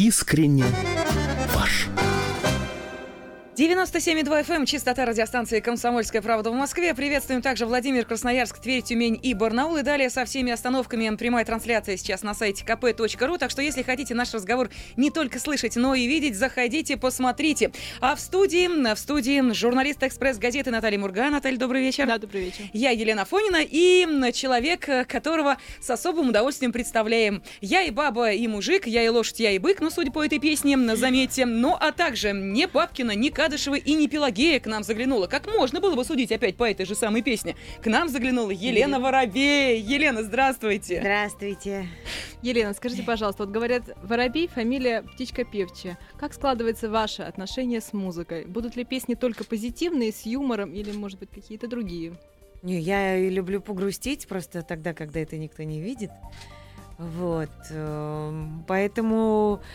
Искренне ваш. 97,2 FM, частота радиостанции «Комсомольская правда» в Москве. Приветствуем также Владимир, Красноярск, Тверь, Тюмень и Барнаул. И далее со всеми остановками прямая трансляция сейчас на сайте kp.ru. Так что, если хотите наш разговор не только слышать, но и видеть, заходите, посмотрите. А в студии журналист «Экспресс-газеты» Наталья Мурга. Наталья, добрый вечер. Да, добрый вечер. Я Елена Фонина и человек, которого с особым удовольствием представляем. Я и баба, и мужик, я и лошадь, я и бык, ну, судя по этой песне, заметьте. Ну, а также не Бабкина, не Кадышева и не Пелагея к нам заглянула. Как можно было бы судить опять по этой же самой песне? К нам заглянула Елена Воробей. Елена, здравствуйте. Здравствуйте. Елена, скажите, пожалуйста, вот говорят, Воробей, фамилия птичка певчая. Как складывается ваше отношение с музыкой? Будут ли песни только позитивные, с юмором, или, может быть, какие-то другие? Не, я люблю погрустить просто тогда, когда это никто не видит. Вот. Поэтому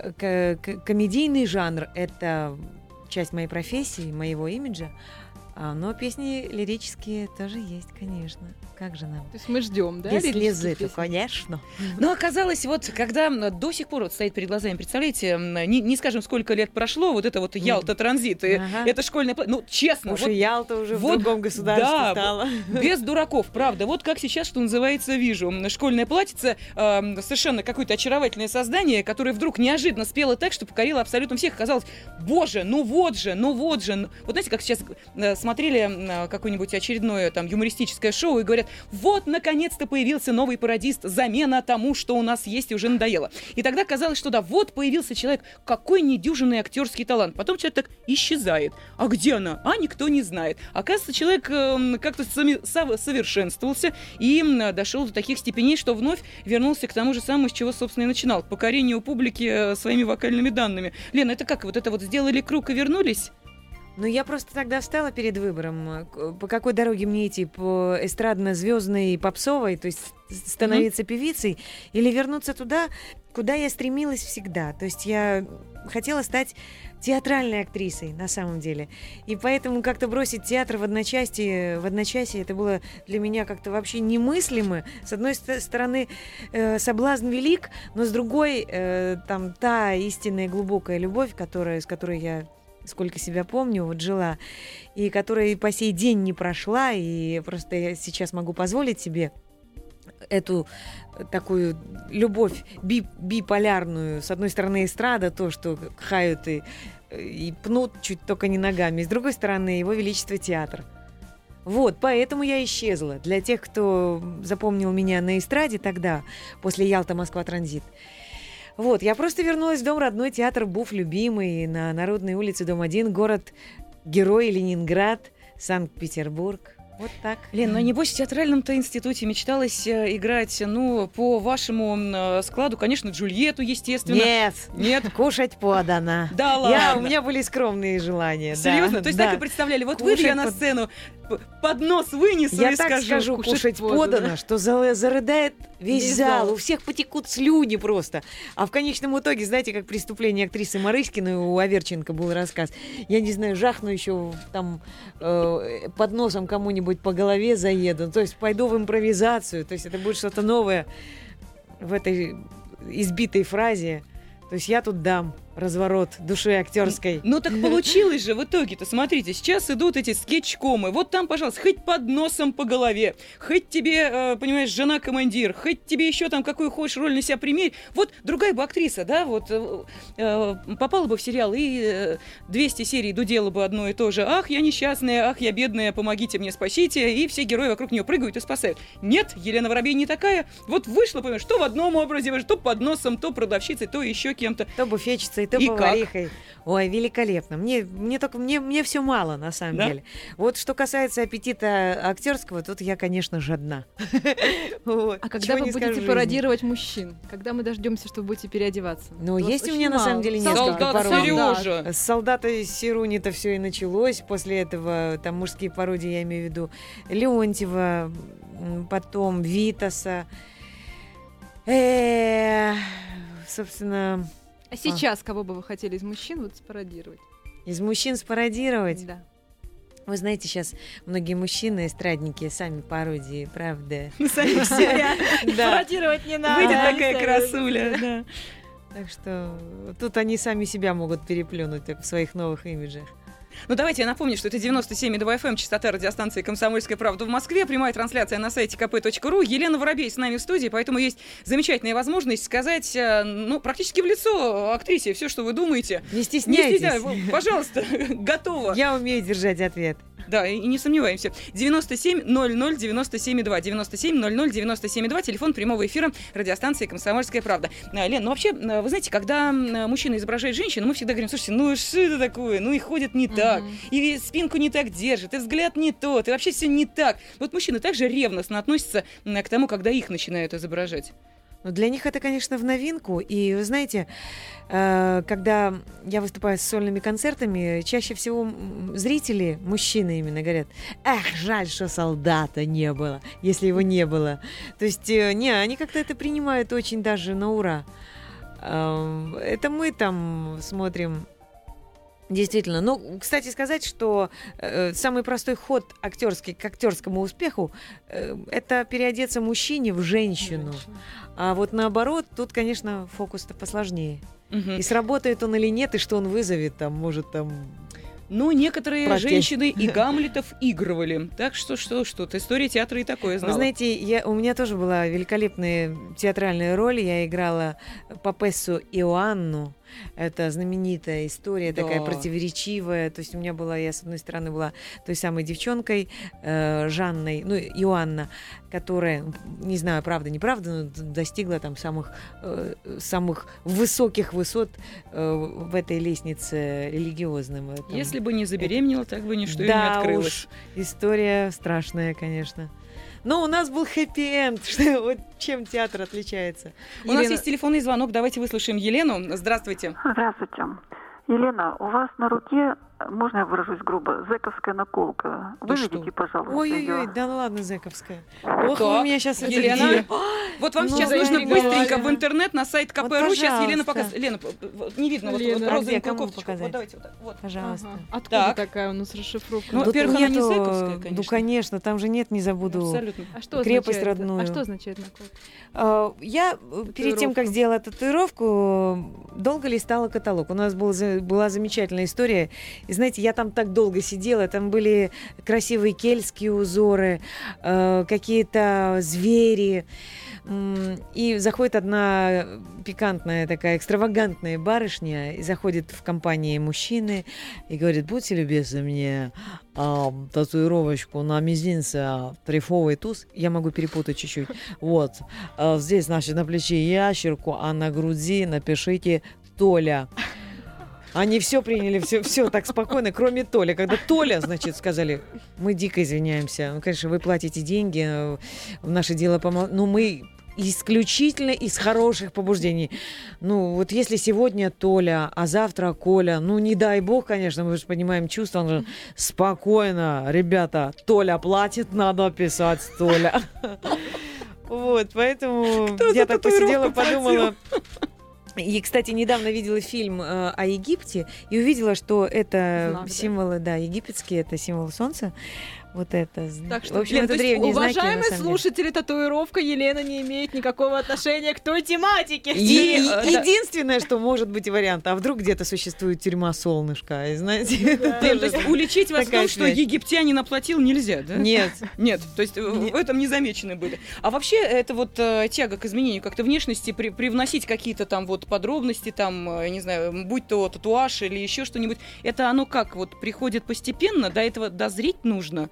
комедийный жанр — это часть моей профессии, моего имиджа. Но песни лирические тоже есть, конечно. Как же нам? То есть мы ждем, да? Без слезы, песни? конечно. Но оказалось, вот когда до сих пор вот стоит перед глазами, представляете, не скажем, сколько лет прошло, вот это вот Ялта-транзит, это школьное платье. Ну, честно. Уж и вот, Ялта уже вот, в другом государстве да, стала. Без дураков, правда. Вот как сейчас, что называется, вижу. Школьное платьице, совершенно какое-то очаровательное создание, которое вдруг неожиданно спело так, что покорило абсолютно всех. Казалось, боже, ну вот же. Вот знаете, как сейчас смотрели какое-нибудь очередное там юмористическое шоу и говорят, вот, наконец-то появился новый пародист, замена тому, что у нас есть, и уже надоело. И тогда казалось, что да, вот появился человек, какой недюжинный актерский талант. Потом человек так исчезает. А где она? А никто не знает. Оказывается, человек как-то совершенствовался и дошел до таких степеней, что вновь вернулся к тому же самому, с чего, собственно, и начинал. К покорению публики своими вокальными данными. Лена, это как? Вот это вот сделали круг и вернулись? Ну, я просто тогда встала перед выбором, по какой дороге мне идти, по эстрадно-звездной попсовой, то есть становиться певицей, или вернуться туда, куда я стремилась всегда. То есть я хотела стать театральной актрисой, на самом деле. И поэтому как-то бросить театр в одночасье, это было для меня как-то вообще немыслимо. С одной стороны, соблазн велик, но с другой, там та истинная глубокая любовь, с которой я сколько себя помню, вот жила, и которая по сей день не прошла, и просто я сейчас могу позволить себе эту такую любовь биполярную. С одной стороны, эстрада, то, что хают и пнут чуть только не ногами, с другой стороны, его величество театр. Вот, поэтому я исчезла. Для тех, кто запомнил меня на эстраде тогда, после Ялта-Москва-Транзит, вот, я просто вернулась в дом родной, театр БУФ любимый, на Народной улице, дом 1, город-герой Ленинград, Санкт-Петербург. Вот так. Лен, ну небось в театральном-то институте мечталось играть, ну, по вашему складу, конечно, Джульетту, естественно. Нет, кушать подано. Да ладно. У меня были скромные желания. Серьезно? Да, то есть да. так и представляли, вот Кушать выйду я на сцену, поднос вынесу я и так скажу, кушать подано, что зарыдает весь зал. У всех потекут слюни просто. А в конечном итоге, знаете, как «Преступление» актрисы Марыськиной, у Аверченко был рассказ. Я не знаю, жахну еще там под носом кому-нибудь по голове заеду. То есть пойду в импровизацию. То есть это будет что-то новое в этой избитой фразе. То есть я тут дам разворот души актерской. Ну так получилось же в итоге-то. Смотрите, сейчас идут эти скетч-комы. Вот там, пожалуйста, хоть под носом по голове, хоть тебе, понимаешь, жена-командир, хоть тебе еще там какую хочешь роль на себя примерь. Вот другая бы актриса, да, вот попала бы в сериал и 200 серий дудела бы одно и то же. Ах, я несчастная, ах, я бедная, помогите мне, спасите. И все герои вокруг нее прыгают и спасают. Нет, Елена Воробей не такая. Вот вышла, понимаешь, то в одном образе, то под носом, то продавщицей, то еще кем-то. То буфетчицей, то и поварихой. Как? Ой, великолепно. Мне все мало, на самом деле. Вот что касается аппетита актерского, тут я, конечно, жадна. А когда вы будете пародировать мужчин? Когда мы дождемся, что вы будете переодеваться? Ну, есть у меня, на самом деле, несколько пародий. С солдата Сируни-то все и началось. После этого там мужские пародии, я имею в виду Леонтьева, потом Витаса. Собственно... А сейчас кого бы вы хотели из мужчин вот спародировать? Из мужчин спародировать? Да. Вы знаете, сейчас многие мужчины, эстрадники, сами пародии, правда? Сами себя пародировать не надо. Выйдет такая красуля, да. Так что тут они сами себя могут переплюнуть в своих новых имиджах. Ну, давайте я напомню, что это 97,2 FM, частота радиостанции «Комсомольская правда» в Москве. Прямая трансляция на сайте kp.ru. Елена Воробей с нами в студии, поэтому есть замечательная возможность сказать, практически в лицо актрисе все, что вы думаете. Не стесняйтесь. Пожалуйста, готово. Я умею держать ответ. Да, и не сомневаемся. 97 00 97 2. 97 00 97 2. Телефон прямого эфира радиостанции «Комсомольская правда». Лен, вообще, вы знаете, когда мужчина изображает женщину, мы всегда говорим, слушайте, что это такое? И ходит не так, и спинку не так держит, и взгляд не тот, и вообще все не так. Вот мужчины также ревностно относятся к тому, когда их начинают изображать. Но для них это, конечно, в новинку. И вы знаете, когда я выступаю с сольными концертами, чаще всего зрители, мужчины именно, говорят: эх, жаль, что солдата не было, если его не было. То есть, они как-то это принимают очень даже на ура. Это мы там смотрим. Действительно. Ну, кстати сказать, что самый простой ход актерский к актерскому успеху это переодеться мужчине в женщину. А вот наоборот, тут, конечно, фокус-то посложнее. И сработает он или нет, и что он вызовет, там, может, там... Ну, некоторые женщины и Гамлетов игрывали. Так что история театра и такое знала. Вы знаете, у меня тоже была великолепная театральная роль. Я играла Папессу Иоанну. Это знаменитая история, такая противоречивая. То есть я с одной стороны была той самой девчонкой Жанной, Иоанна, которая, не знаю, правда, неправда, но достигла там самых высоких высот в этой лестнице религиозном. Если бы не забеременела, так бы ничто и не открылось. Да уж, история страшная, конечно. Но у нас был хэппи-энд. Вот чем театр отличается. У нас есть телефонный звонок. Давайте выслушаем Елену. Здравствуйте. Здравствуйте. Елена, у вас на руке, можно я выражусь грубо, зэковская наколка. Выведите, пожалуйста. Ой-ой-ой, да ладно, зэковская. Ох, вы меня сейчас... Елена, вот вам сейчас нужно быстренько в интернет на сайт КП.ру. Сейчас Елена показывает. Лена, не видно, вот розовую кофточку. Вот давайте вот. Пожалуйста. Откуда такая у нас расшифровка? Ну, во-первых, она не зэковская, конечно. Ну, конечно, там же нет, не забуду. Абсолютно. Крепость родную. А что означает наколка? Я перед тем, как сделала татуировку, долго листала каталог. У нас была замечательная история. И знаете, я там так долго сидела, там были красивые кельтские узоры, какие-то звери. И заходит одна пикантная такая экстравагантная барышня, и заходит в компании мужчины и говорит: будьте любезны мне татуировочку на мизинце трефовый туз. Я могу перепутать чуть-чуть. Вот. Здесь, значит, на плече ящерку, а на груди напишите Толя. Они все приняли, все так спокойно, кроме Толя. Когда Толя, значит, сказали: мы дико извиняемся. Ну, конечно, вы платите деньги, в наше дело но мы исключительно из хороших побуждений. Ну, вот если сегодня Толя, а завтра Коля, не дай бог, конечно, мы же понимаем чувства. Он же: спокойно, ребята, Толя платит, надо писать Толя. Вот, поэтому я так посидела, подумала. И, кстати, недавно видела фильм о Египте и увидела, что это символы, египетские, это символ солнца. Вот это. Так что, в общем, это древние знаки. Уважаемые слушатели, татуировка Елены не имеет никакого отношения к той тематике. Единственное, что может быть вариант, а вдруг где-то существует тюрьма Солнышко, знаете? То есть уличить вас в том, что египтянин оплатил, нельзя, да? Нет. Нет, то есть в этом не замечены были. А вообще, это вот тяга к изменению как-то внешности, привносить какие-то там вот подробности, там, не знаю, будь то татуаж или еще что-нибудь, это оно как вот приходит постепенно, до этого дозреть нужно?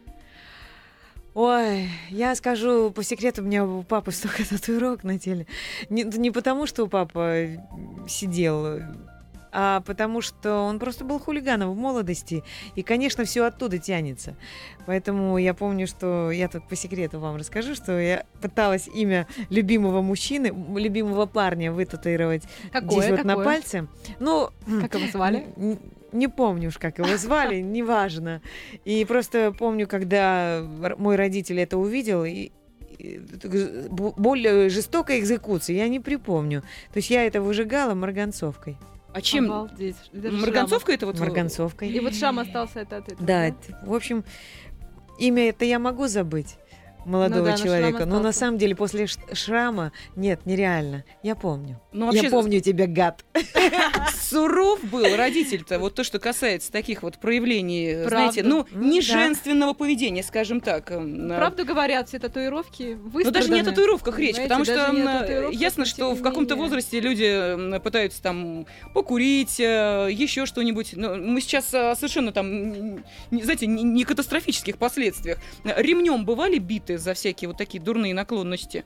Ой, я скажу по секрету, у меня у папы столько татуировок на теле. Не потому, что папа сидел, а потому что он просто был хулиганом в молодости. И, конечно, все оттуда тянется. Поэтому я помню, что я тут по секрету вам расскажу, что я пыталась имя любимого мужчины, любимого парня вытатуировать здесь вот на пальце. Ну, как его звали? Не помню уж, как его звали, неважно. И просто помню, когда мой родитель это увидел, и более жестокой экзекуции я не припомню. То есть я это выжигала марганцовкой. А чем? Обалдеть. Марганцовка это вот? Марганцовкой. И вот шам остался от этого. Да, в общем, имя это я могу забыть. молодого Ну да, но человека. шрам Но на остался. самом деле после шрама нет, нереально. Я помню. Ну, вообще, Я помню тебя, гад. суров был родитель-то, вот то, что касается таких вот проявлений, знаете, Правда. не Да. женственного поведения, скажем так. Правду говорят, все татуировки Ну, даже не о татуировках речь, Понимаете, потому что даже не о татуировках, ясно, но что тем в не каком-то менее. возрасте люди пытаются там покурить, еще что-нибудь. Но мы сейчас совершенно там, знаете, не катастрофических последствиях. Ремнем бывали биты за всякие вот такие дурные наклонности?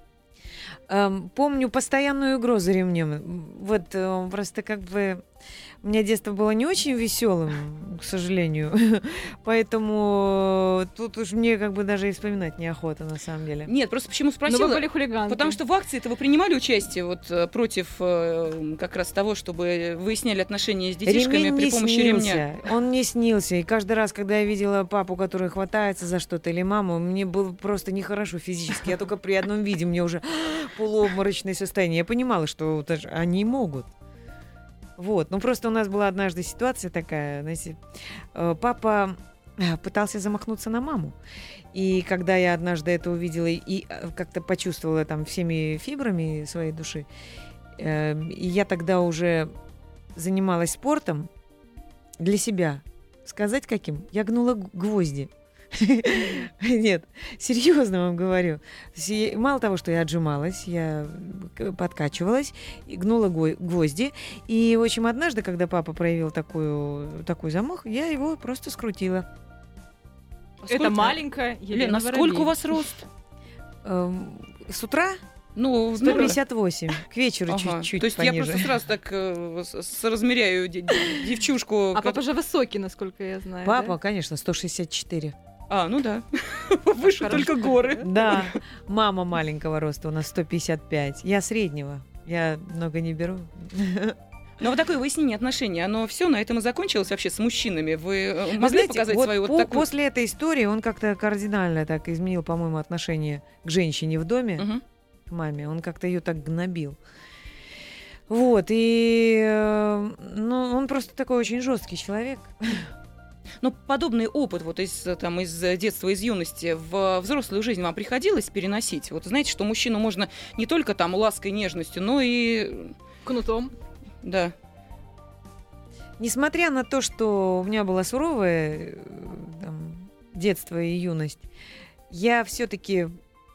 Помню постоянную угрозу ремнем. Вот просто как бы у меня детство было не очень веселым, к сожалению. Поэтому тут уж мне как бы даже и вспоминать неохота на самом деле. Нет, просто почему Но спросила? вы были хулиганкой. Потому что в акции-то вы принимали участие вот против как раз того, чтобы выясняли отношения с детишками Ремень при не помощи ремня. снился. Он не снился. И каждый раз, когда я видела папу, который хватается за что-то, или маму, мне было просто нехорошо физически. Я только при одном виде, мне уже полуобморочное состояние. Я понимала, что даже они могут. Вот. Ну, просто у нас была однажды ситуация такая, знаете, папа пытался замахнуться на маму. И когда я однажды это увидела и как-то почувствовала там всеми фибрами своей души, и я тогда уже занималась спортом для себя. Сказать каким? Я гнула гвозди. Нет, серьезно вам говорю. Мало того, что я отжималась, я подкачивалась, и гнула гвозди. И, в общем, однажды, когда папа проявил такой замах, я его просто скрутила. Это маленькая Елена, Елена сколько у вас рост? С утра Ну, 158, к вечеру ага. чуть-чуть То есть пониже. я просто сразу так соразмеряю девчушку. А папа же высокий, насколько я знаю. Папа, да? конечно, 164. Ну да. Выше Хорошо. только горы. Да, мама маленького роста, у нас 155. Я среднего, я много не беру. Но вот такое выяснение отношений, оно все на этом и закончилось вообще с мужчинами. Вы Вы могли знаете, показать вот свою вот такую... после этой истории он как-то кардинально так изменил, по-моему, отношение к женщине в доме, Мгм. к маме. Он как-то ее так гнобил. Вот, и ну, он просто такой очень жесткий человек. Но подобный опыт вот из детства, из юности в взрослую жизнь вам приходилось переносить? Вот знаете, что мужчину можно не только там лаской, нежностью, но и... Кнутом. Да. Несмотря на то, что у меня было суровое там, детство и юность, я все-таки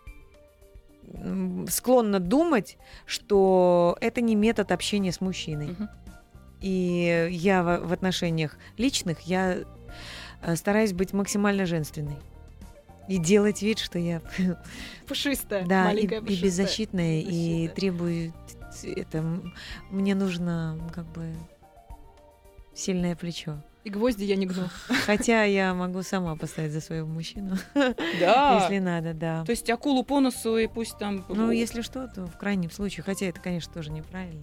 склонна думать, что это не метод общения с мужчиной. Мгм. И я в отношениях личных я стараюсь быть максимально женственной. И делать вид, что я Пушистая. да, маленькая и пушистая. беззащитная, и Беззащитная. требую это. Мне нужно как бы сильное плечо. И гвозди я не гну. Хотя я могу сама поставить за своего мужчину, Да. если надо, да. То есть акулу по носу и пусть там... Ну, если что, то в крайнем случае. Хотя это, конечно, тоже неправильно.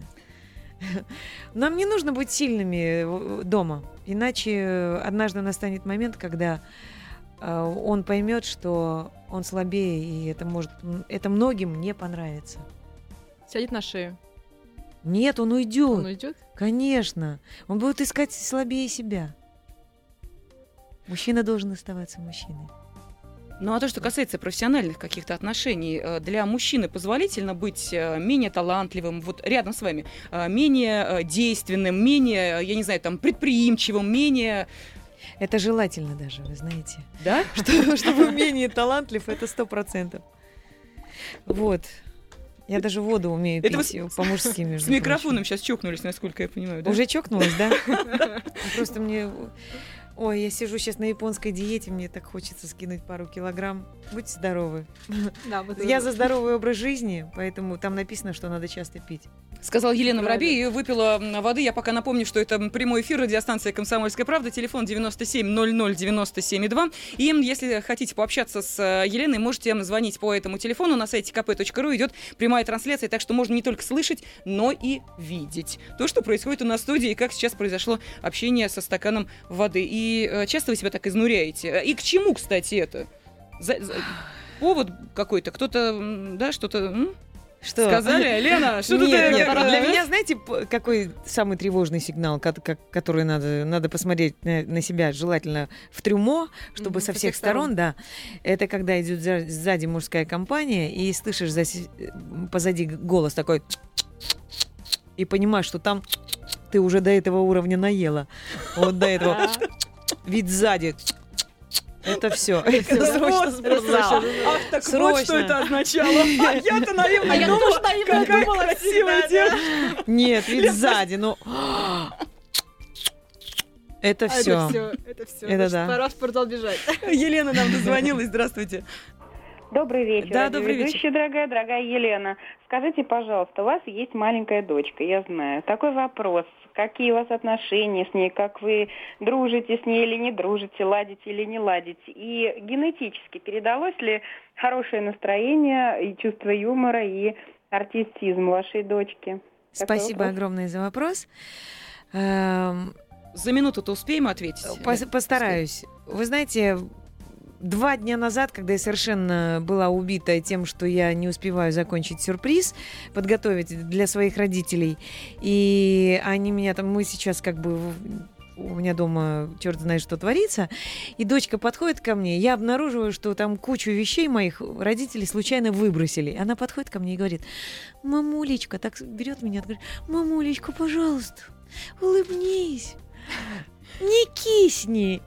Нам не нужно быть сильными дома. Иначе однажды настанет момент, когда он поймет, что он слабее, и это многим не понравится. Сядет на шею. Нет, он уйдет. Он уйдет. Конечно. Он будет искать слабее себя. Мужчина должен оставаться мужчиной. Ну, а то, что касается профессиональных каких-то отношений, для мужчины позволительно быть менее талантливым, вот рядом с вами, менее действенным, менее, я не знаю, там, предприимчивым, менее... Это желательно даже, вы знаете. Да? Чтобы менее талантлив, это 100%. Вот. Я даже воду умею Это пить по-мужски, между С микрофоном сейчас чокнулись, насколько я понимаю, да? Уже чокнулась, да? Просто мне... Ой, я сижу сейчас на японской диете, мне так хочется скинуть пару килограмм. Будьте здоровы. Да, вот Я это. за здоровый образ жизни, поэтому там написано, что надо часто пить. Сказала Елена Правда. Воробей и выпила воды. Я пока напомню, что это прямой эфир, радиостанция «Комсомольская правда», телефон 9700-97,2. И если хотите пообщаться с Еленой, можете звонить по этому телефону. На сайте kp.ru идет прямая трансляция, так что можно не только слышать, но и видеть то, что происходит у нас в студии, и как сейчас произошло общение со стаканом воды. И часто вы себя так изнуряете? И к чему, кстати, это? Повод какой-то? Кто-то, да, что-то... Что? Сказали, Лена, что ты... Нет, для меня, знаете, какой самый тревожный сигнал, который надо посмотреть на себя, желательно в трюмо, чтобы со всех сторон, да, это когда идет сзади мужская компания, и слышишь позади голос такой, и понимаешь, что там ты уже до этого уровня наела. Вот до этого. Вид сзади. Это все. Срочно спортзал. Ах, так вот что это означало. А я-то наивно думала, какая красивая девушка. Нет, вид сзади, ну... Это все. Это все. Это да. Пора в спортзал бежать. Елена нам дозвонилась, здравствуйте. Добрый вечер. Да, добрый вечер. Дорогая Елена. Скажите, пожалуйста, у вас есть маленькая дочка, я знаю. Такой вопрос. Какие у вас отношения с ней? Как вы дружите с ней или не дружите? Ладите или не ладите? И генетически передалось ли хорошее настроение и чувство юмора, и артистизм вашей дочки? Спасибо огромное за вопрос. За минуту-то успеем ответить? Постараюсь. Вы знаете... 2 дня назад, когда я совершенно была убита тем, что я не успеваю закончить сюрприз, подготовить для своих родителей, и они меня там, мы сейчас как бы, у меня дома черт знает, что творится, и дочка подходит ко мне, я обнаруживаю, что там кучу вещей моих родители случайно выбросили. Она подходит ко мне и говорит: мамулечка, так берет меня, говорит: мамулечка, пожалуйста, улыбнись. Не кисни.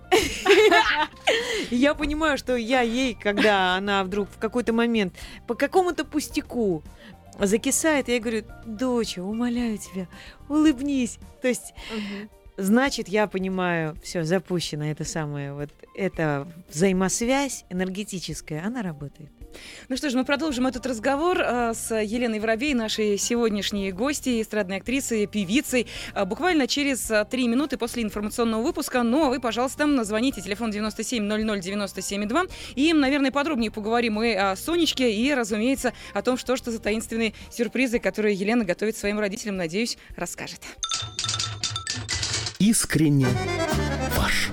Я понимаю, что я ей, когда она вдруг в какой-то момент по какому-то пустяку закисает, я ей говорю: доча, умоляю тебя, улыбнись. То есть, значит, я понимаю, все, запущено это самое, вот эта взаимосвязь энергетическая, она работает. Ну что ж, мы продолжим этот разговор с Еленой Воробей, нашей сегодняшней гостьей, эстрадной актрисой, певицей, буквально через 3 минуты после информационного выпуска. Ну, а вы, пожалуйста, звоните, телефон 97 00 97 2, и, наверное, подробнее поговорим мы о Сонечке и, разумеется, о том, что за таинственные сюрпризы, которые Елена готовит своим родителям, надеюсь, расскажет. Искренне ваш.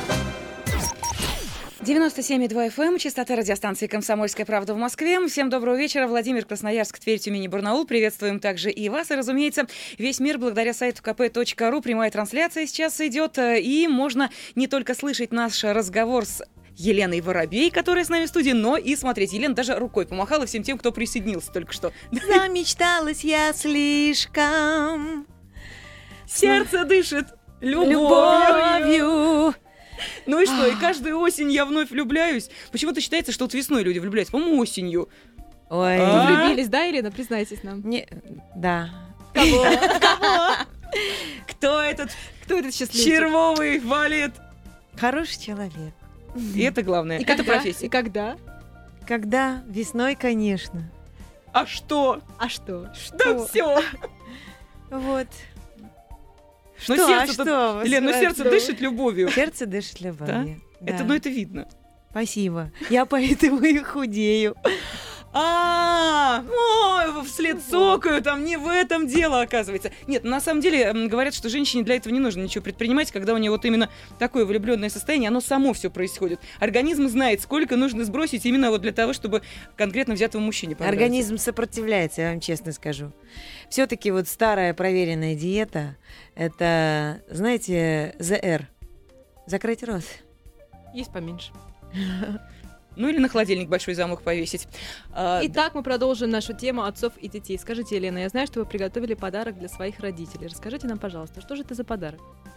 97,2 FM, частота радиостанции «Комсомольская правда» в Москве. Всем доброго вечера. Владимир, Красноярск, Тверь, Тюмень и Барнаул. Приветствуем также и вас. И, разумеется, весь мир благодаря сайту kp.ru. Прямая трансляция сейчас идет. И можно не только слышать наш разговор с Еленой Воробей, которая с нами в студии, но и смотреть. Елена даже рукой помахала всем тем, кто присоединился только что. Замечталась я слишком. Сердце дышит любовью. Ну и что, и каждую осень я вновь влюбляюсь. Почему-то считается, что вот весной люди влюбляются, по-моему, осенью. Ой. Вы влюбились, да, Елена? Признайтесь нам. Да. Кого? Кто этот счастливчик? червовый валет? Хороший человек. И это главное. И это когда? профессия. И когда? Когда? Весной, конечно. А что? А что? Да все. Вот. Но сердце-то, Лен, сердце дышит любовью. Сердце дышит любовью. Да? Да. Это видно. Спасибо. Я поэтому и худею. Вслед цокаю, там не в этом дело, оказывается. Нет, на самом деле говорят, что женщине для этого не нужно ничего предпринимать, когда у нее вот именно такое влюбленное состояние, оно само все происходит. Организм знает, сколько нужно сбросить именно вот для того, чтобы конкретно взятому мужчине понравиться. Организм сопротивляется, я вам честно скажу. Все-таки вот старая проверенная диета, это, знаете, ЗР. Закрыть рот. Есть поменьше. Ну или на холодильник большой замок повесить. Итак, мы продолжим нашу тему отцов и детей. Скажите, Елена, я знаю, что вы приготовили подарок для своих родителей. Расскажите нам, пожалуйста, что же это за подарок?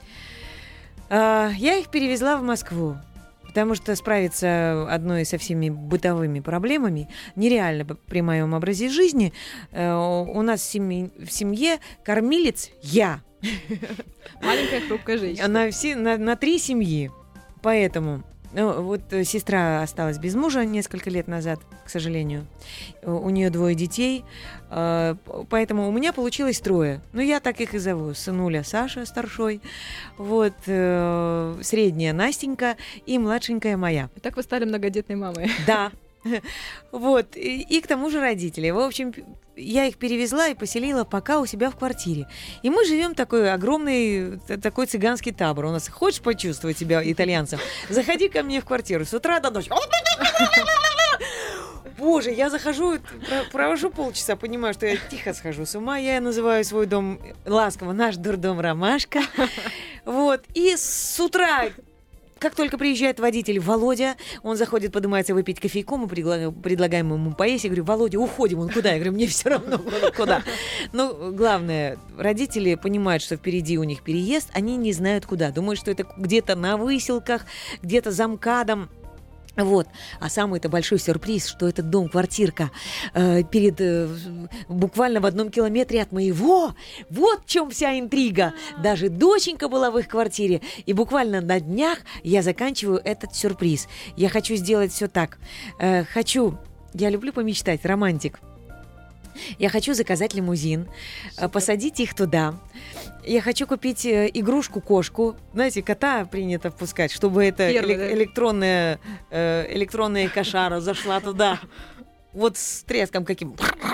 Я их перевезла в Москву, потому что справиться одной со всеми бытовыми проблемами нереально при моем образе жизни. У нас в семье кормилец я. Маленькая хрупкая женщина. На 3 семьи. Поэтому... вот сестра осталась без мужа несколько лет назад, к сожалению. У нее 2 детей, поэтому у меня получилось 3. Ну, я так их и зову. Сынуля Саша, старшой, вот, средняя Настенька и младшенькая моя. И так вы стали многодетной мамой. Да. Вот, и к тому же родители. В общем, я их перевезла и поселила пока у себя в квартире. И мы живем такой огромный, такой цыганский табор. У нас, хочешь почувствовать себя итальянцем? Заходи ко мне в квартиру с утра до ночи. Боже, я захожу, провожу полчаса, понимаю, что я тихо схожу с ума. Я называю свой дом ласково наш дурдом «Ромашка». Вот. И с утра, как только приезжает водитель Володя, он заходит, поднимается выпить кофейку, мы предлагаем ему поесть. Я говорю: Володя, уходим. Он: куда? Я говорю: мне все равно куда. Но главное, родители понимают, что впереди у них переезд, они не знают куда. Думают, что это где-то на Выселках, где-то за МКАДом. Вот. А самый-то большой сюрприз, что этот дом, квартирка буквально в 1 километре от моего. Вот в чем вся интрига. Даже доченька была в их квартире. И буквально на днях я заканчиваю этот сюрприз. Я хочу сделать все так. Я люблю помечтать, романтик. Я хочу заказать лимузин, посадить их туда. Я хочу купить игрушку-кошку. Знаете, кота принято впускать, чтобы эта электронная кошара зашла туда. Вот с треском каким.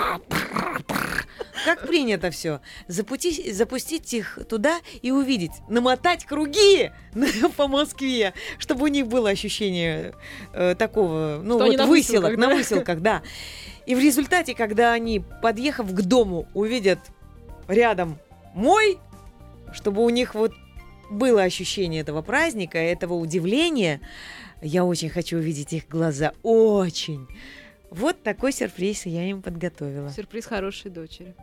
Как принято все. Запустить их туда и увидеть. Намотать круги по Москве, чтобы у них было ощущение такого, ну, вот на выселках, да. И в результате, когда они, подъехав к дому, увидят рядом мой, чтобы у них вот было ощущение этого праздника, этого удивления, я очень хочу увидеть их глаза. Очень. Вот такой сюрприз я им подготовила. Сюрприз хорошей дочери.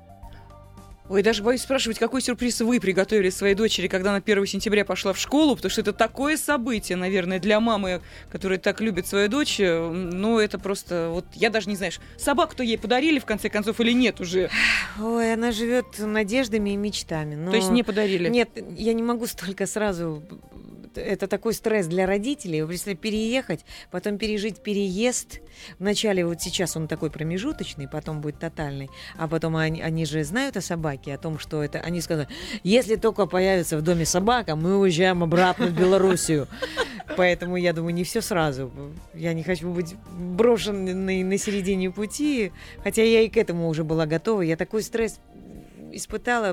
Ой, даже боюсь спрашивать, какой сюрприз вы приготовили своей дочери, когда она 1 сентября пошла в школу, потому что это такое событие, наверное, для мамы, которая так любит свою дочь. Ну, это просто, вот я даже не знаю, собаку-то ей подарили, в конце концов, или нет уже? Ой, она живет надеждами и мечтами. Но... То есть не подарили? Нет, я не могу столько сразу... Это такой стресс для родителей. Вы представляете, переехать, потом пережить переезд. Вначале вот сейчас он такой промежуточный, потом будет тотальный. А потом они же знают о собаке, о том, что это... Они сказали: если только появится в доме собака, мы уезжаем обратно в Белоруссию. Поэтому я думаю, не все сразу. Я не хочу быть брошенной на середине пути. Хотя я и к этому уже была готова. Я такой стресс испытала.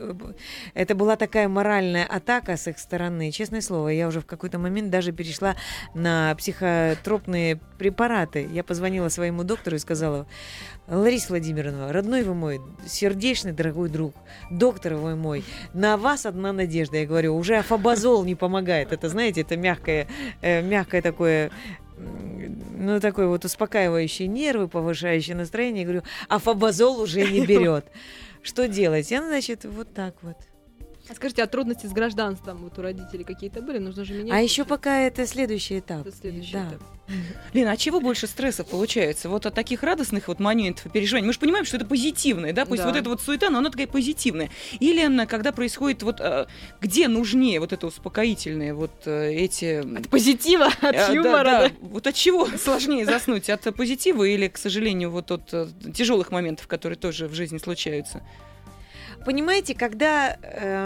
Это была такая моральная атака с их стороны. Честное слово, я уже в какой-то момент даже перешла на психотропные препараты. Я позвонила своему доктору и сказала: Лариса Владимировна, родной вы мой, сердечный, дорогой друг, доктор вы мой, на вас одна надежда. Я говорю, уже афобазол не помогает. Это, знаете, это мягкое такое... Ну, такой вот успокаивающий нервы, повышающий настроение. Я говорю, афобазол уже не берет. Что делать? Я, значит, вот так вот. А скажите, а трудности с гражданством вот у родителей какие-то были? Нужно же менять? А еще пока это следующий этап. Это следующий да. этап. Лена, а чего больше стресса получается? Вот от таких радостных вот моментов и переживаний. Мы же понимаем, что это позитивное, да? Пусть Да. вот эта вот суета, но она такая позитивная. Или когда происходит вот... где нужнее вот это успокоительное, вот эти... От позитива, от юмора. Да. Вот от чего сложнее заснуть? От позитива или, к сожалению, вот от тяжелых моментов, которые тоже в жизни случаются? Понимаете, когда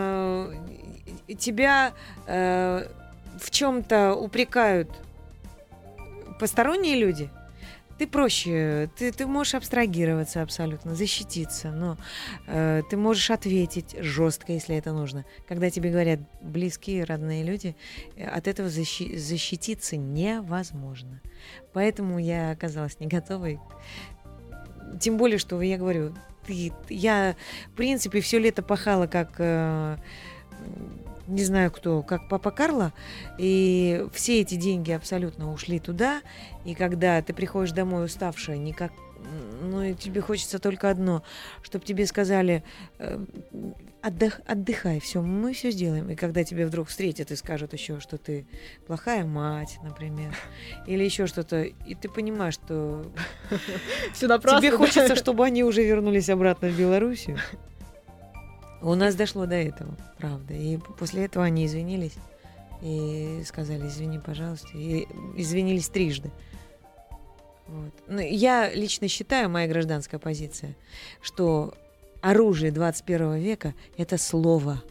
тебя в чем-то упрекают посторонние люди, ты проще, ты можешь абстрагироваться абсолютно, защититься, но ты можешь ответить жестко, если это нужно. Когда тебе говорят близкие, родные люди, от этого защититься невозможно. Поэтому я оказалась не готовой. Тем более, что я говорю, я, в принципе, все лето пахала как... не знаю кто, как папа Карло, и все эти деньги абсолютно ушли туда, и когда ты приходишь домой уставшая, никак, ну, и тебе хочется только одно, чтобы тебе сказали, отдыхай, все, мы все сделаем, и когда тебя вдруг встретят и скажут еще, что ты плохая мать, например, или еще что-то, и ты понимаешь, что Всё напрасно, тебе да? хочется, чтобы они уже вернулись обратно в Белоруссию. У нас дошло до этого, правда. И после этого они извинились и сказали: извини, пожалуйста. И извинились трижды. Вот. Ну, я лично считаю, моя гражданская позиция, что оружие 21 века – это слово.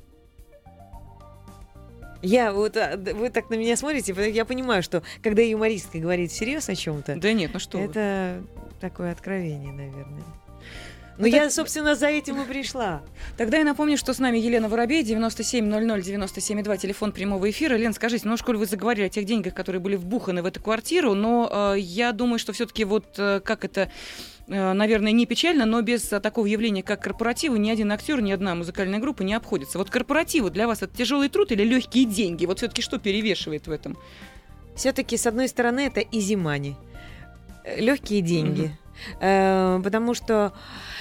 Вы так на меня смотрите, я понимаю, что когда юмористка говорит всерьез о чем-то, Да нет, ну что вы. это такое откровение, наверное. Но я, собственно, за этим и пришла. Тогда я напомню, что с нами Елена Воробей, 9700-97,2, телефон прямого эфира. Лен, скажите, ну, коль вы заговорили о тех деньгах, которые были вбуханы в эту квартиру, но я думаю, что все-таки вот как это, наверное, не печально, но без такого явления, как корпоративы, ни один актер, ни одна музыкальная группа не обходится. Вот корпоративы для вас это тяжелый труд или легкие деньги? Вот все-таки что перевешивает в этом? Все-таки, с одной стороны, это easy money. Легкие деньги. Потому что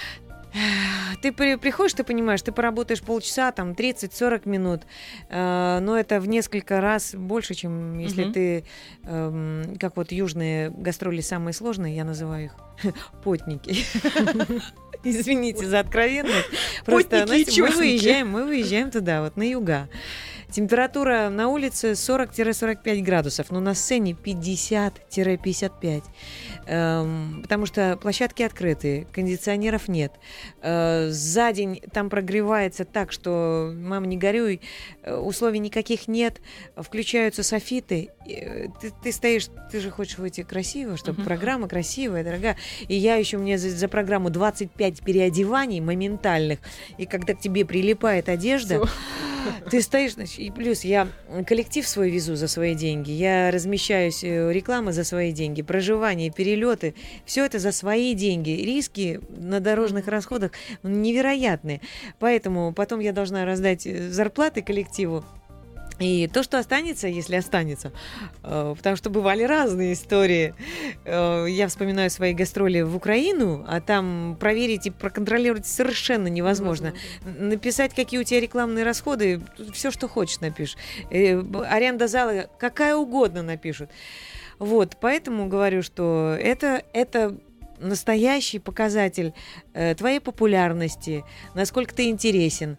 ты приходишь, ты понимаешь, ты поработаешь полчаса, там, 30-40 минут, но это в несколько раз больше, чем если ты, как вот южные гастроли самые сложные, я называю их потники. Извините за откровенность. Просто, знаете, мы выезжаем туда, вот на юга. Температура на улице 40-45 градусов, но на сцене 50-55. Потому что площадки открыты, кондиционеров нет. За день там прогревается так, что, мама, не горюй, условий никаких нет, включаются софиты. Ты стоишь, ты же хочешь выйти красиво, чтобы программа красивая, дорогая. И я еще, мне за программу 25 переодеваний моментальных, и когда к тебе прилипает одежда, ты стоишь, значит, и плюс я коллектив свой везу за свои деньги, я размещаюсь, реклама за свои деньги, проживание, перелеты, все это за свои деньги. Риски на дорожных расходах невероятные. Поэтому потом я должна раздать зарплаты коллективу. И то, что останется, если останется, потому что бывали разные истории. Я вспоминаю свои гастроли в Украину, а там проверить и проконтролировать совершенно невозможно. Написать, какие у тебя рекламные расходы, все, что хочешь, напишешь. Аренда зала какая угодно напишут. Вот, поэтому говорю, что это настоящий показатель твоей популярности, насколько ты интересен,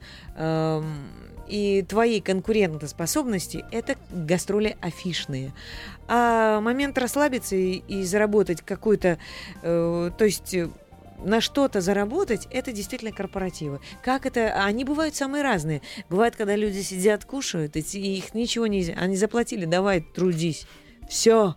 и твои конкурентоспособности – это гастроли афишные. А момент расслабиться и заработать какую-то, то есть на что-то заработать, это действительно корпоративы. Как это? Они бывают самые разные. Бывает, когда люди сидят, кушают, и их ничего нельзя. Они заплатили, давай, трудись. Все.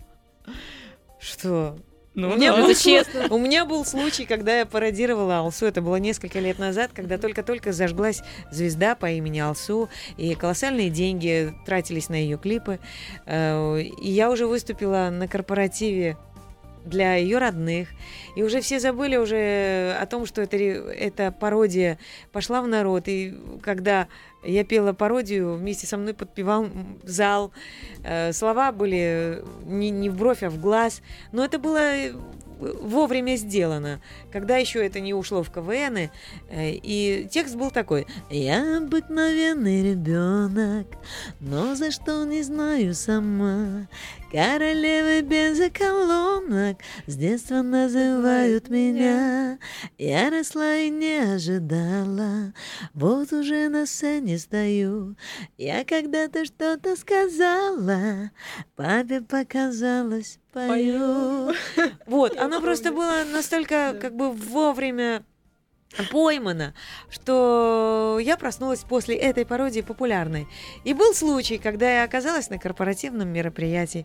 Что? У меня был случай, когда я пародировала Алсу. Это было несколько лет назад, когда только-только зажглась звезда по имени Алсу, и колоссальные деньги тратились на ее клипы. И я уже выступила на корпоративе для ее родных, и уже все забыли уже о том, что эта пародия пошла в народ. И когда я пела пародию, вместе со мной подпевал зал. Слова были не в бровь, а в глаз. Но это было вовремя сделано, когда еще это не ушло в КВН. И текст был такой: «Я обыкновенный ребенок, но за что не знаю сама. Королевой бензоколонок с детства называют меня. Я росла и не ожидала, вот уже на сцене стою. Я когда-то что-то сказала, папе показалось, пою». Вот, оно просто было настолько как бы вовремя поймано, что я проснулась после этой пародии популярной. И был случай, когда я оказалась на корпоративном мероприятии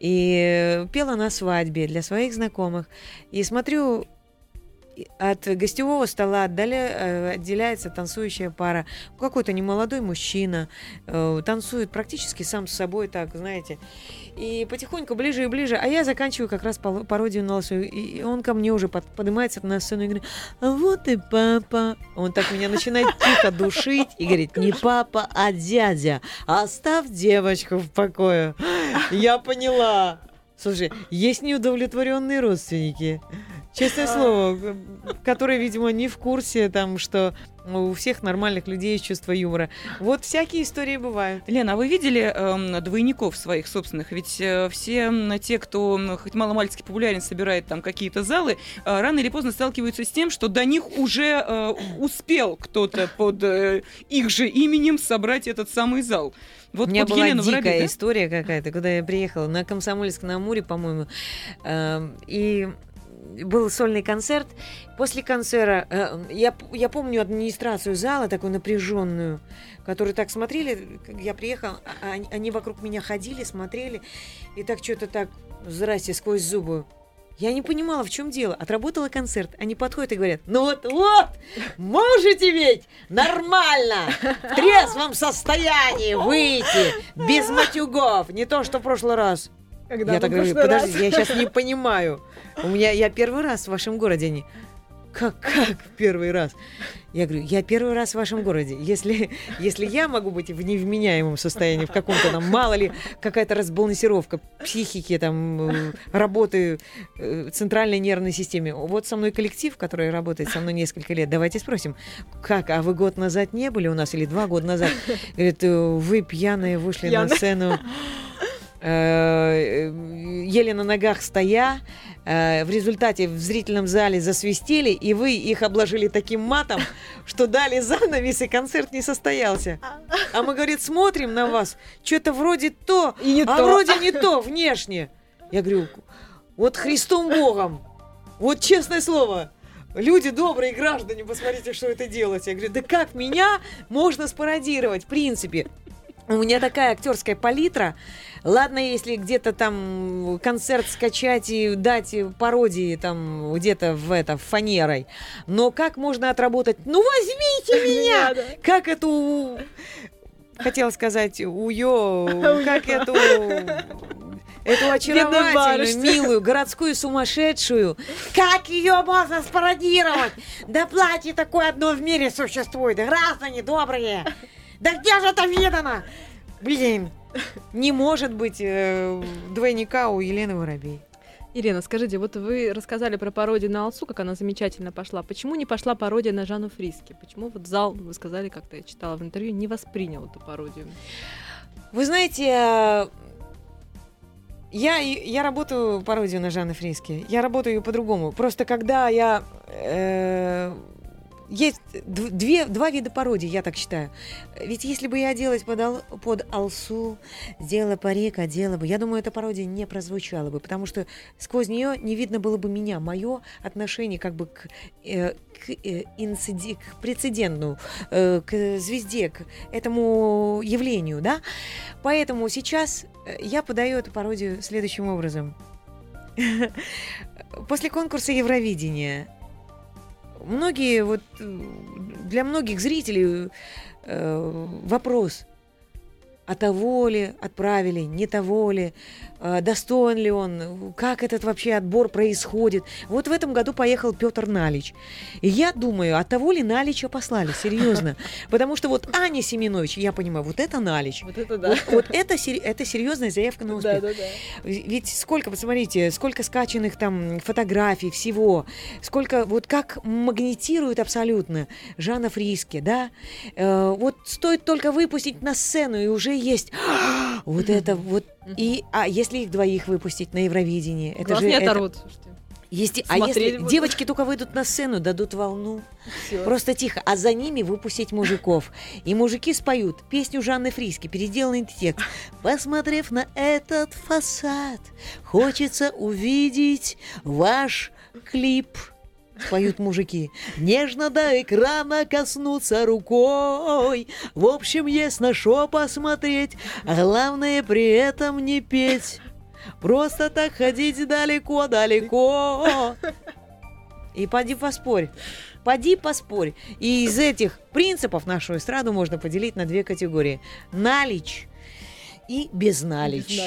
и пела на свадьбе для своих знакомых. И смотрю, от гостевого стола отделяется танцующая пара. Какой-то немолодой мужчина танцует практически сам с собой, так, знаете. И потихоньку ближе и ближе. А я заканчиваю как раз пародию на Алсу. И он ко мне уже поднимается на сцену и говорит: «А вот и папа». Он так меня начинает тихо душить и говорит: «Не папа, а дядя. Оставь девочку в покое». Я поняла. Слушай, есть неудовлетворенные родственники, честное слово, которые, видимо, не в курсе, там, что у всех нормальных людей есть чувство юмора. Вот всякие истории бывают. Лена, а вы видели двойников своих собственных? Ведь все те, кто хоть мало-мальски популярен, собирает там какие-то залы, рано или поздно сталкиваются с тем, что до них уже успел кто-то под их же именем собрать этот самый зал. Вот, у меня была Елена дикая Воробей, да? история какая-то, когда я приехала на Комсомольск-на-Амуре, по-моему, и был сольный концерт. После концерта я помню администрацию зала, такую напряженную, которые так смотрели, как я приехала, они вокруг меня ходили, смотрели, и так что-то так, здрасте, сквозь зубы: Я не понимала, в чем дело. Отработала концерт. Они подходят и говорят: ну вот, можете ведь нормально, в трезвом состоянии выйти, без матюгов. Не то, что в прошлый раз. Когда Я так говорю: подождите, я сейчас не понимаю. Я первый раз в вашем городе. Они: как первый раз? Я говорю: я первый раз в вашем городе. Если я могу быть в невменяемом состоянии, в каком-то там, мало ли, какая-то разбалансировка психики, там, работы центральной нервной системы. Вот со мной коллектив, который работает со мной несколько лет. Давайте спросим: как, а вы год назад не были у нас или 2 года назад? Говорит: вы пьяные вышли на сцену, еле на ногах стоя, в результате в зрительном зале засвистели, и вы их обложили таким матом, что дали занавес, и концерт не состоялся. А мы, говорит, смотрим на вас, что-то вроде то, И не то. вроде не то внешне. Я говорю: вот Христом Богом, вот честное слово, люди добрые, граждане, посмотрите, что это делаете. Я говорю: да как меня можно спародировать, в принципе? У меня такая актерская палитра. Ладно, если где-то там концерт скачать и дать пародии там где-то в фанерой. Но как можно отработать? Ну, возьмите меня! Как эту... Хотела сказать, как эту очаровательную, милую, городскую сумасшедшую. Как ее можно спародировать? Да платье такое одно в мире существует. Граждане добрые! Да где же это видано? Блин, не может быть двойника у Елены Воробей. Ирина, скажите, вот вы рассказали про пародию на Алсу, как она замечательно пошла. Почему не пошла пародия на Жанну Фриске? Почему вот зал, вы сказали, как-то я читала в интервью, не воспринял эту пародию? Вы знаете, я работаю пародию на Жанны Фриске. Я работаю ее по-другому. Просто когда я... Есть два вида пародий, я так считаю. Ведь если бы я оделась под Алсу, сделала парик, одела бы, я думаю, эта пародия не прозвучала бы, потому что сквозь нее не видно было бы меня, мое отношение как бы к прецеденту, к звезде, к этому явлению, да? Поэтому сейчас я подаю эту пародию следующим образом. После конкурса Евровидения для многих зрителей вопрос: а того ли отправили, не того ли, достоин ли он, как этот вообще отбор происходит. Вот в этом году поехал Петр Налич. И я думаю, от того ли Налича послали, серьезно. Потому что вот Аня Семенович, я понимаю, вот это Налич. Вот это да. Вот это серьезная заявка на успех. Да. Ведь посмотрите, сколько скачанных там фотографий, всего, сколько, вот как магнетирует абсолютно Жанна Фриске, да? Вот стоит только выпустить на сцену, и уже есть вот это вот. А если их двоих выпустить на Евровидении? Это глаз же не оторвут, слушайте. Если девочки только выйдут на сцену, дадут волну, Всё. просто тихо, а за ними выпустить мужиков. И мужики споют песню Жанны Фриске, переделанный текст. Посмотрев на этот фасад, хочется увидеть ваш клип. Споют мужики. Нежно до экрана коснуться рукой. В общем, есть на шо посмотреть. А главное при этом не петь. Просто так ходить далеко-далеко. И поди поспорь. И из этих принципов нашу эстраду можно поделить на 2 категории. Налич и безналич.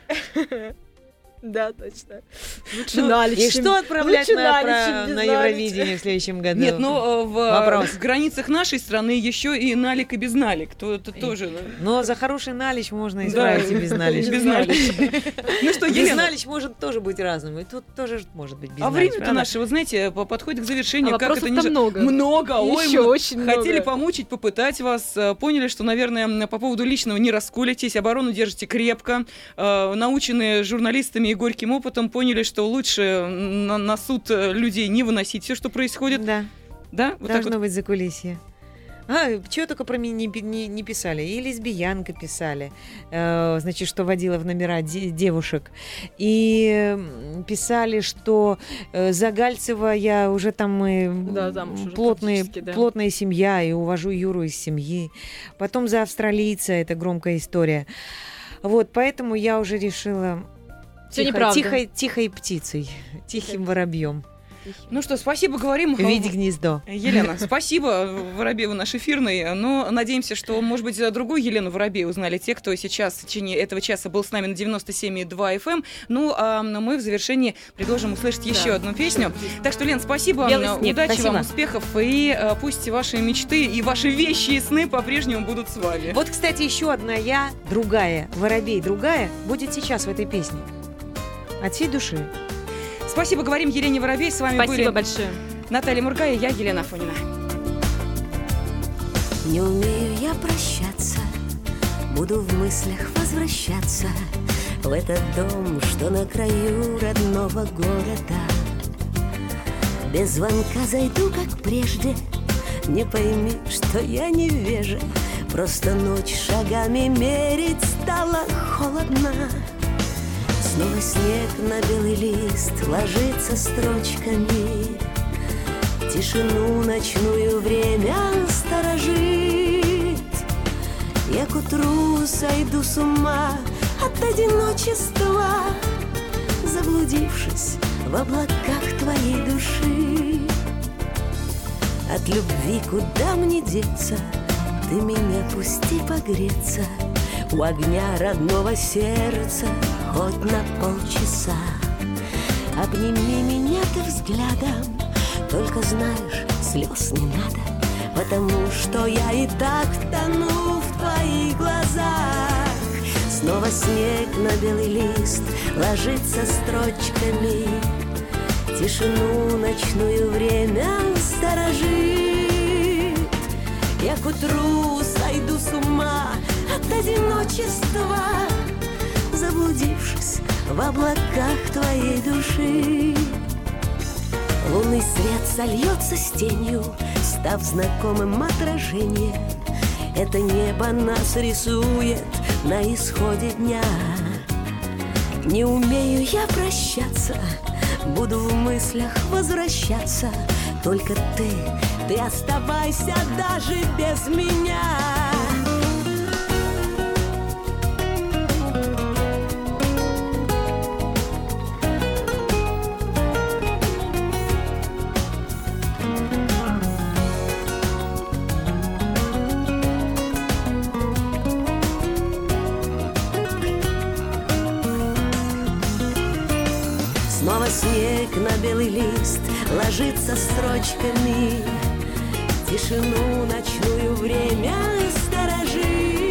Да, точно. Лучше налич. И что отправлять на Евровидение Евровидение в следующем году? Нет, но Вопрос. в границах нашей страны еще и налик и безналик. То это тоже... Но за хороший налич можно исправить и безналич. Безналич. Ну что, Елена, Безналич может тоже быть разным. И тут тоже может быть безналич. а время-то правда? наше, вы знаете, подходит к завершению. А Как это вопросов-то много. Много, Еще очень много. Хотели помучить, попытать вас. Поняли, что, наверное, по поводу личного не расколетесь, оборону держите крепко. Наученные журналистами и горьким опытом поняли, что лучше на суд людей не выносить все, что происходит. Да, Да? Вот так должно вот. быть закулисье. Чего только про меня не писали. И лесбиянка писали, значит, что водила в номера девушек. И писали, что Загальцева я уже там Да, замуж уже плотная практически, да. семья, и увожу Юру из семьи. Потом за австралийца, это громкая история. Вот, поэтому я уже решила Всё неправда. Тихой птицей, тихим воробьем. Ну что, спасибо, говорим. Видеть гнездо. Елена, спасибо, Воробееву наш эфирный. Но надеемся, что, может быть, другую Елену Воробееву узнали те, кто сейчас в течение этого часа был с нами на 97,2 FM. Ну, а мы в завершении предложим услышать еще одну песню. Так что, Лен, спасибо. Удачи вам, успехов. И пусть ваши мечты и ваши вещи и сны по-прежнему будут с вами. Вот, кстати, еще одна другая, Воробей, другая, будет сейчас в этой песне. От всей души. Спасибо, говорим Елене Воробей. С вами были большое. Наталья Мурга и я, Елена Афонина. Не умею я прощаться, буду в мыслях возвращаться в этот дом, что на краю родного города. Без звонка зайду, как прежде, не пойми, что я невежа, просто ночь шагами мерить стало холодно. Снова снег на белый лист ложится строчками, тишину ночную время сторожит. Я к утру сойду с ума от одиночества, заблудившись в облаках твоей души. От любви куда мне деться, ты меня пусти погреться у огня родного сердца хоть на полчаса. Обними меня ты взглядом, только знаешь, слез не надо, потому что я и так тону в твоих глазах. Снова снег на белый лист ложится строчками, тишину ночную время сторожит. Я к утру сойду с ума от одиночества, заблудившись в облаках твоей души. Лунный свет сольется с тенью, став знакомым отражением. Это небо нас рисует на исходе дня. Не умею я прощаться, буду в мыслях возвращаться. Только ты оставайся даже без меня. Снова снег на белый лист ложится строчками, тишину ночную время сторожит.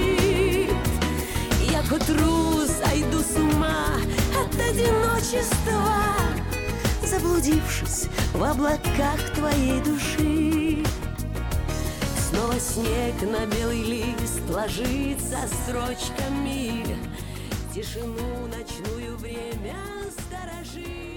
Я к утру сойду с ума от одиночества, заблудившись в облаках твоей души. Снова снег на белый лист ложится строчками, тишину ночную время сторожит.